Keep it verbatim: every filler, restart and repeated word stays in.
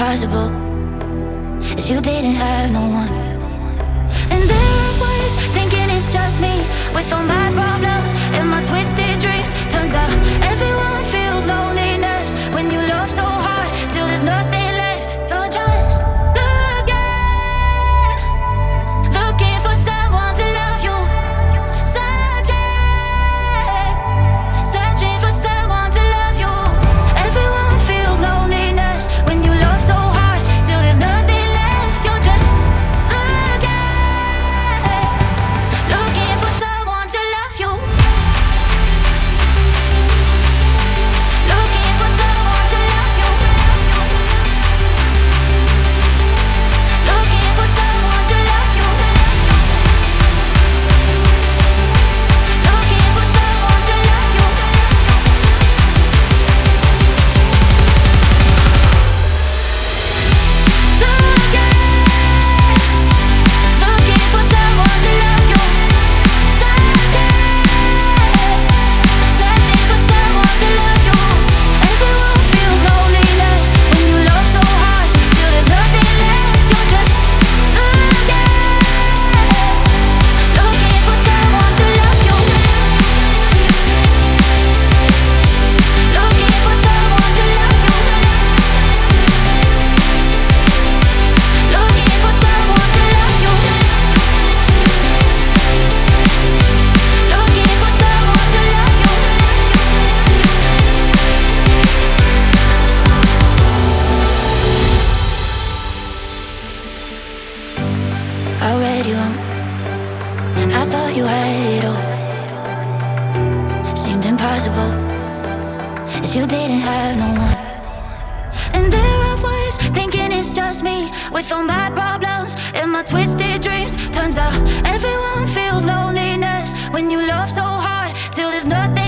impossible is you didn't have no one. And there I was, thinking it's just me, with all my problems and my twisted dreams. Turns out everyone feels loneliness when you love so hard till there's nothing left. You're just looking, looking for someone to love you. Searching, searching for someone to love you. Everyone feels loneliness when you love so hard till there's nothing left. You're just looking, looking for someone to love you. Looking for someone to love you. Looking for someone to love you. Looking for someone to love you. Looking, looking for someone to love you. Searching, searching for someone to love you. Everyone feels loneliness when you love so hard till there's nothing left. You're just looking, looking for someone to love you. Looking for someone to love you. Looking for someone to love you. Looking for someone to love you. I read you wrong. I thought you had it all. Seemed impossible, as you didn't have no one. And there I was, thinking it's just me, with all my problems and my twisted dreams. Turns out everyone feels loneliness when you love so hard till there's nothing